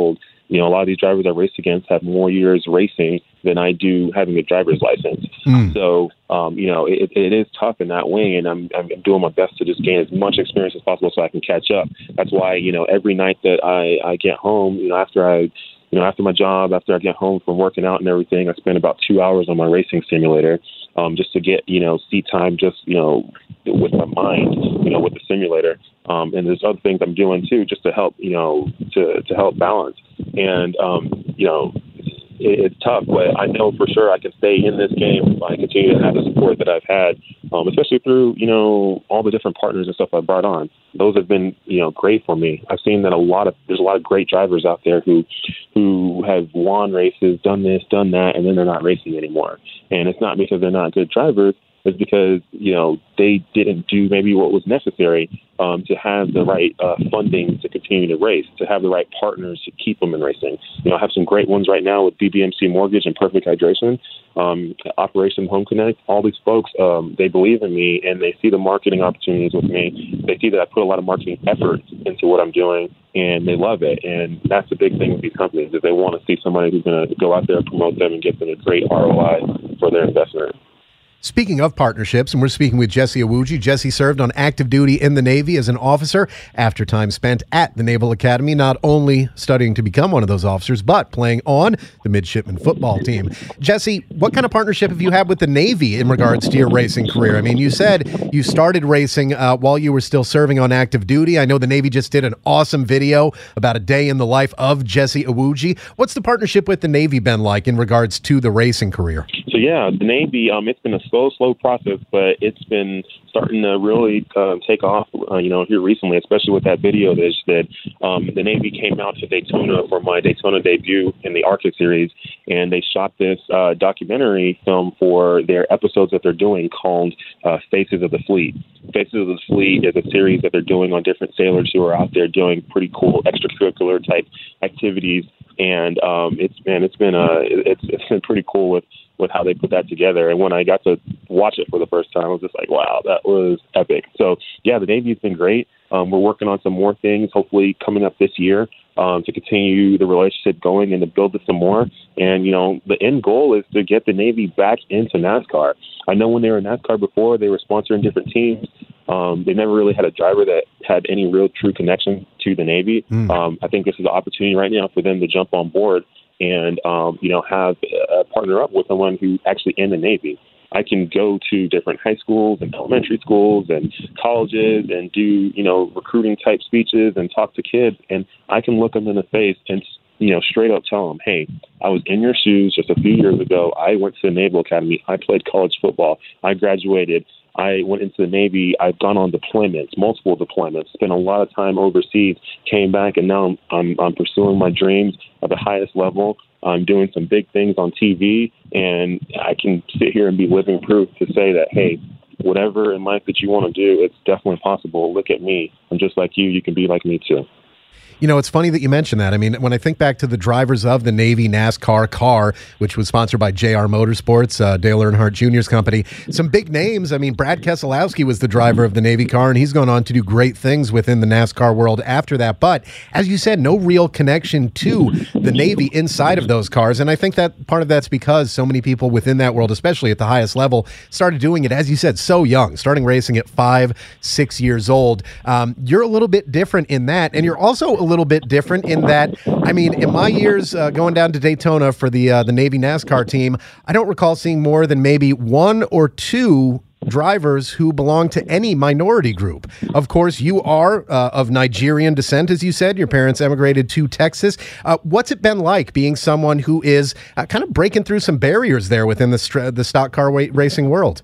you know, a lot of these drivers I race against have more years racing than I do having a driver's license. Mm. So, um, you know, it, it is tough in that way, and I'm, I'm doing my best to just gain as much experience as possible so I can catch up. That's why, you know, every night that I, I get home, you know, after I, you know, after my job, after I get home from working out and everything, I spend about two hours on my racing simulator, um, just to get, you know, seat time, just, you know, with my mind, you know, with the simulator. Um, and there's other things I'm doing too, just to help, you know, to, to help balance. And, um, you know, it, it's tough, but I know for sure I can stay in this game if I continue to have the support that I've had, um, especially through, you know, all the different partners and stuff I brought on. Those have been, you know, great for me. I've seen that a lot of, there's a lot of great drivers out there who, who have won races, done this, done that, and then they're not racing anymore. And it's not because they're not good drivers. It's because, you know, they didn't do maybe what was necessary um, to have the right uh, funding to continue to race, to have the right partners to keep them in racing. You know, I have some great ones right now with B B M C Mortgage and Perfect Hydration, um, Operation Home Connect. All these folks, um, they believe in me and they see the marketing opportunities with me. They see that I put a lot of marketing effort into what I'm doing, and they love it. And that's the big thing with these companies, is they want to see somebody who's going to go out there and promote them and get them a great R O I for their investment. Speaking of partnerships, and we're speaking with Jesse Iwuji. Jesse served on active duty in the Navy as an officer after time spent at the Naval Academy, not only studying to become one of those officers, but playing on the midshipman football team. Jesse, what kind of partnership have you had with the Navy in regards to your racing career? I mean, you said you started racing uh, while you were still serving on active duty. I know the Navy just did an awesome video about a day in the life of Jesse Iwuji. What's the partnership with the Navy been like in regards to the racing career? So, yeah, the Navy, um, it's been a slow, slow process, but it's been starting to really uh, take off, uh, you know, here recently, especially with that video that that um, the Navy came out to Daytona for my Daytona debut in the Arctic series, and they shot this uh, documentary film for their episodes that they're doing called uh, Faces of the Fleet. Faces of the Fleet is a series that they're doing on different sailors who are out there doing pretty cool extracurricular type activities, and um, it's man, it's been uh, it's it's been pretty cool with. with how they put that together. And when I got to watch it for the first time, I was just like, wow, that was epic. So, yeah, the Navy's been great. Um, we're working on some more things, hopefully coming up this year, um, to continue the relationship going and to build it some more. And, you know, the end goal is to get the Navy back into NASCAR. I know when they were in NASCAR before, they were sponsoring different teams. Um, they never really had a driver that had any real true connection to the Navy. Mm. Um, I think this is an opportunity right now for them to jump on board and, um, you know, have uh, partner up with someone who actually in the Navy. I can go to different high schools and elementary schools and colleges and do, you know, recruiting type speeches and talk to kids. And I can look them in the face and, you know, straight up tell them, hey, I was in your shoes just a few years ago. I went to the Naval Academy. I played college football. I graduated. I went into the Navy. I've gone on deployments, multiple deployments, spent a lot of time overseas, came back, and now I'm, I'm, I'm pursuing my dreams at the highest level. I'm doing some big things on T V, and I can sit here and be living proof to say that, hey, whatever in life that you want to do, it's definitely possible. Look at me. I'm just like you. You can be like me too. You know, it's funny that you mention that. I mean, when I think back to the drivers of the Navy NASCAR car, which was sponsored by J R Motorsports, uh, Dale Earnhardt Junior's company, some big names. I mean, Brad Keselowski was the driver of the Navy car, and he's gone on to do great things within the NASCAR world after that. But as you said, no real connection to the Navy inside of those cars. And I think that part of that's because so many people within that world, especially at the highest level, started doing it, as you said, so young, starting racing at five, six years old. Um, you're a little bit different in that, and you're also a little bit different in that, I mean, in my years uh, going down to Daytona for the uh, the Navy NASCAR team, I don't recall seeing more than maybe one or two drivers who belong to any minority group. Of course, you are uh, of Nigerian descent, as you said. Your parents emigrated to Texas. Uh, what's it been like being someone who is uh, kind of breaking through some barriers there within the, st- the stock car wa- racing world?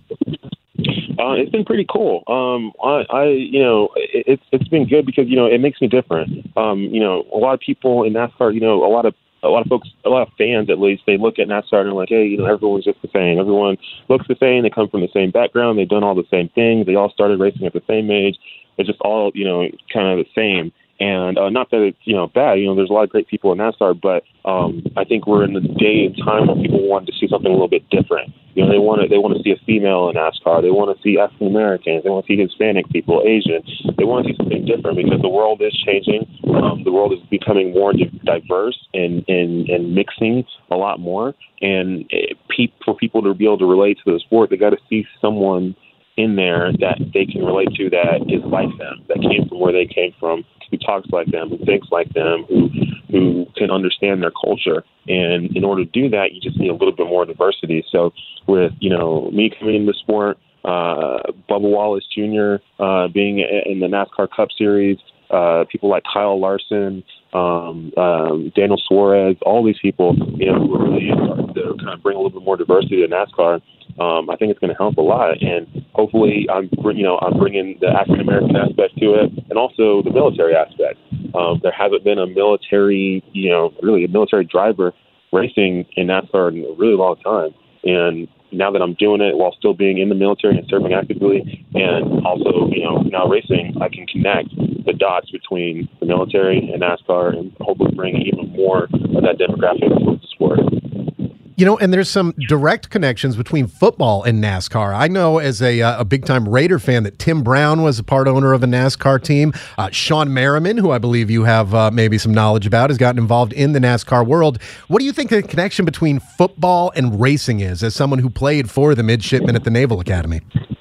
Uh, it's been pretty cool. Um, I, I, you know, it, it's it's been good because, you know, it makes me different. Um, you know, a lot of people in NASCAR, you know, a lot of a lot of folks, a lot of fans at least, they look at NASCAR and they're like, hey, you know, everyone's just the same. Everyone looks the same. They come from the same background. They've done all the same things. They all started racing at the same age. It's just all, you know, kind of the same. And uh, not that it's, you know, bad. You know, there's a lot of great people in NASCAR, but um, I think we're in the day and time where people want to see something a little bit different. You know, they want to they want to see a female in NASCAR. They want to see African Americans. They want to see Hispanic people, Asian. They want to see something different because the world is changing. Um, the world is becoming more diverse and, and, and mixing a lot more. And it, pe- for people to be able to relate to the sport, they got to see someone in there that they can relate to that is like them, that came from where they came from, who talks like them, who thinks like them, who who can understand their culture. And in order to do that, you just need a little bit more diversity. So with, you know, me coming into the sport, uh, Bubba Wallace Junior uh, being in the NASCAR Cup Series, uh, people like Kyle Larson, um, um, Daniel Suarez, all these people, you know, who are really starting to kind of bring a little bit more diversity to NASCAR. Um, I think it's going to help a lot, and hopefully, I'm you know I'm bringing the African American aspect to it, and also the military aspect. Um, there hasn't been a military, you know, really a military driver racing in NASCAR in a really long time, and now that I'm doing it while still being in the military and serving actively, and also you know now racing, I can connect the dots between the military and NASCAR, and hopefully bring even more of that demographic to the sport. You know, and there's some direct connections between football and NASCAR. I know as a, uh, a big-time Raider fan that Tim Brown was a part owner of a NASCAR team. Uh, Sean Merriman, who I believe you have uh, maybe some knowledge about, has gotten involved in the NASCAR world. What do you think the connection between football and racing is, as someone who played for the midshipmen at the Naval Academy?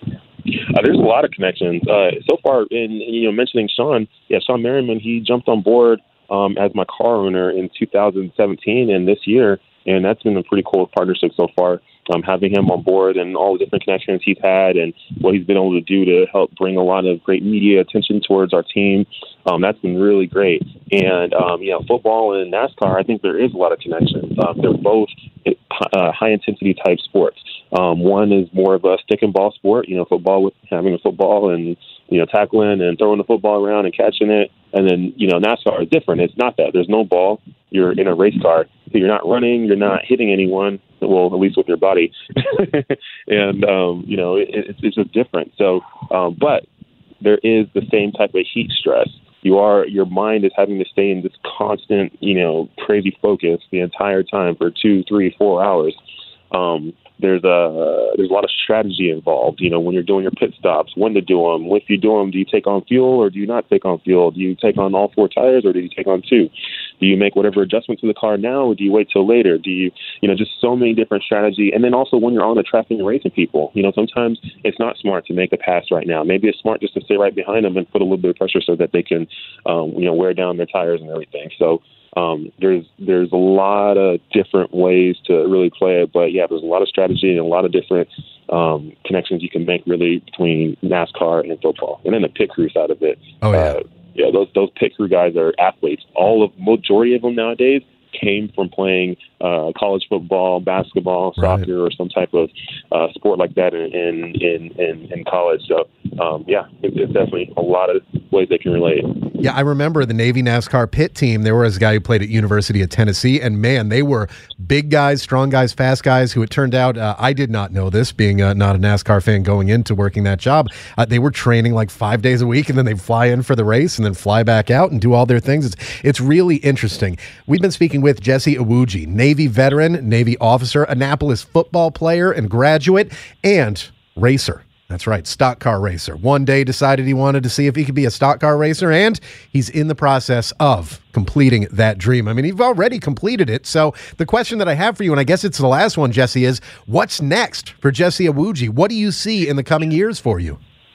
Uh, there's a lot of connections. Uh, so far, in you know mentioning Sean, yeah, Sean Merriman, he jumped on board um, as my car owner in two thousand seventeen, and this year. And that's been a pretty cool partnership so far, um, having him on board and all the different connections he's had and what he's been able to do to help bring a lot of great media attention towards our team. Um, that's been really great. And, um, you know, football and NASCAR, I think there is a lot of connections. Um, they're both uh, high-intensity type sports. Um, one is more of a stick and ball sport, you know, football with having a football and, you know, tackling and throwing the football around and catching it. And then, you know, NASCAR is different. It's not that. There's no ball. You're in a race car. So you're not running. You're not hitting anyone, well, at least with your body. and, um, you know, it, it's, it's just different. So, um, but there is the same type of heat stress. You are, your mind is having to stay in this constant, you know, crazy focus the entire time for two, three, four hours. Um, there's a there's a lot of strategy involved. You know, when you're doing your pit stops, when to do them. If you do them, do you take on fuel or do you not take on fuel? Do you take on all four tires or do you take on two? Do you make whatever adjustment to the car now or do you wait till later? Do you, you know, just so many different strategy. And then also when you're on the track and you're racing people, you know, sometimes it's not smart to make a pass right now. Maybe it's smart just to stay right behind them and put a little bit of pressure so that they can, um, you know, wear down their tires and everything. So um, there's there's a lot of different ways to really play it. But, yeah, there's a lot of strategy and a lot of different um, connections you can make really between NASCAR and football. And then the pit crew side of it. Oh, yeah. Uh, yeah, those those pit crew guys are athletes. All of majority of them nowadays came from playing uh, college football, basketball, soccer, right, or some type of uh, sport like that in in in, in, in college. So um, yeah, it, it's definitely a lot of ways they can relate. Yeah, I remember the Navy NASCAR pit team. There was a guy who played at University of Tennessee, and man, they were big guys, strong guys, fast guys. Who it turned out, uh, I did not know this, being uh, not a NASCAR fan going into working that job. Uh, they were training like five days a week, and then they fly in for the race, and then fly back out and do all their things. It's it's really interesting. We've been speaking with Jesse Iwuji, Navy veteran, Navy officer, Annapolis football player and graduate, and racer. That's right, stock car racer. One day decided he wanted to see if he could be a stock car racer, and he's in the process of completing that dream. I mean, you've already completed it. So the question that I have for you, and I guess it's the last one, Jesse, is what's next for Jesse Iwuji? What do you see in the coming years for you?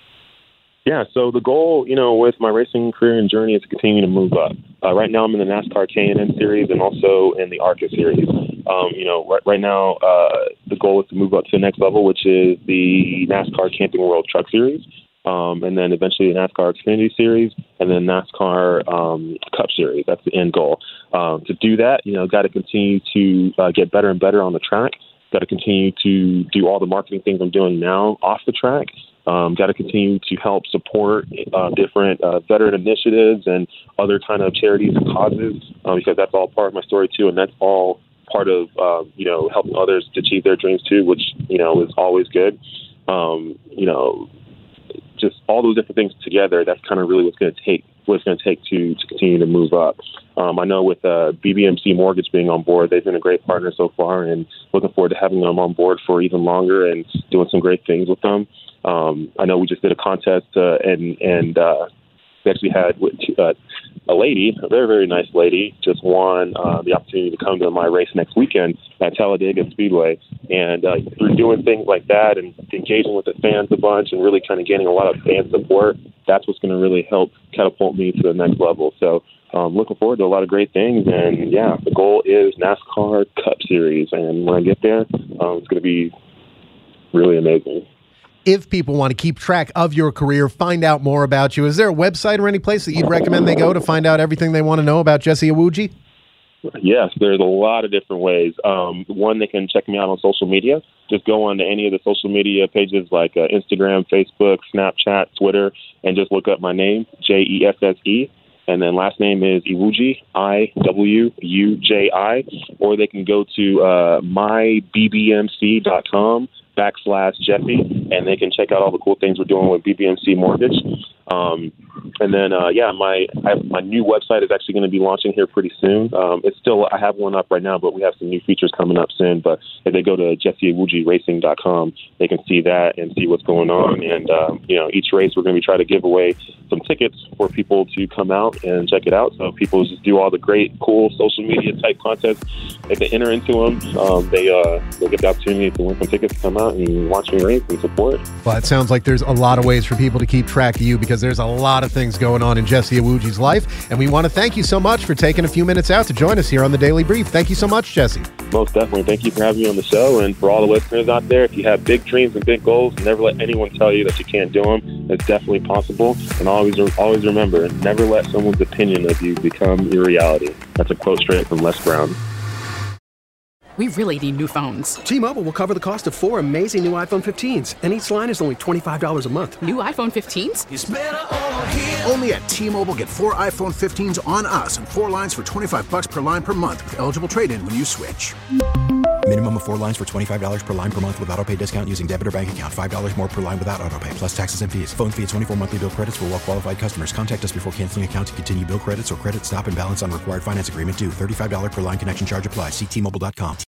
Yeah, so the goal, you know, with my racing career and journey is to continue to move up. Uh, right now I'm in the NASCAR K and N Series and also in the ARCA Series. Um, you know, right, right now uh, the goal is to move up to the next level, which is the NASCAR Camping World Truck Series, um, and then eventually the NASCAR Xfinity Series, and then NASCAR um, Cup Series. That's the end goal. Um, to do that, you know, got to continue to uh, get better and better on the track. Got to continue to do all the marketing things I'm doing now off the track. Um, got to continue to help support uh, different uh, veteran initiatives and other kind of charities and causes, um, because that's all part of my story too, and that's all part of uh, you know helping others to achieve their dreams too, which you know is always good. Um, you know, just all those different things together. That's kind of really what's going to take what it's going to take to to continue to move up. Um, I know with uh, B B M C Mortgage being on board, they've been a great partner so far, and looking forward to having them on board for even longer and doing some great things with them. Um, I know we just did a contest, uh, and and uh, we actually had uh, a lady, a very, very nice lady, just won uh, the opportunity to come to my race next weekend at Talladega Speedway. And uh, through doing things like that and engaging with the fans a bunch and really kind of getting a lot of fan support, that's what's going to really help catapult me to the next level. So um, looking forward to a lot of great things. And, yeah, the goal is NASCAR Cup Series. And when I get there, um, it's going to be really amazing. If people want to keep track of your career, find out more about you, is there a website or any place that you'd recommend they go to find out everything they want to know about Jesse Iwuji? Yes, there's a lot of different ways. Um, one, they can check me out on social media. Just go on to any of the social media pages like uh, Instagram, Facebook, Snapchat, Twitter, and just look up my name, J E S S E. And then last name is Iwuji, I W U J I. Or they can go to uh, my b b m c dot com backslash Jesse, and they can check out all the cool things we're doing with B B M C Mortgage. Um, and then, uh, yeah, my I have, my new website is actually going to be launching here pretty soon. Um, it's still, I have one up right now, but we have some new features coming up soon. But if they go to jesse iwuji racing dot com, they can see that and see what's going on. And, um, you know, each race we're going to be trying to give away some tickets for people to come out and check it out. So people just do all the great, cool social media type contests. If they enter into them, um, they, uh, they'll get the opportunity to win some tickets to come out and watch me race and support. Well, it sounds like there's a lot of ways for people to keep track of you because there's a lot of things going on in Jesse Iwuji's life. And we want to thank you so much for taking a few minutes out to join us here on the Daily Brief. Thank you so much, Jesse. Most definitely. Thank you for having me on the show. And for all the listeners out there, if you have big dreams and big goals, never let anyone tell you that you can't do them. It's definitely possible. And always, always remember, never let someone's opinion of you become your reality. That's a quote straight from Les Brown. We really need new phones. T-Mobile will cover the cost of four amazing new iPhone fifteens, and each line is only twenty-five dollars a month. New iPhone fifteens? It's better over here. Only at T-Mobile, get four iPhone fifteens on us and four lines for twenty-five dollars per line per month with eligible trade-in when you switch. Minimum of four lines for twenty-five dollars per line per month with autopay discount using debit or bank account. five dollars more per line without autopay, plus taxes and fees. Phone fee at twenty-four monthly bill credits for well-qualified customers. Contact us before canceling account to continue bill credits or credit stop and balance on required finance agreement due. thirty-five dollars per line connection charge applies. See T Mobile dot com.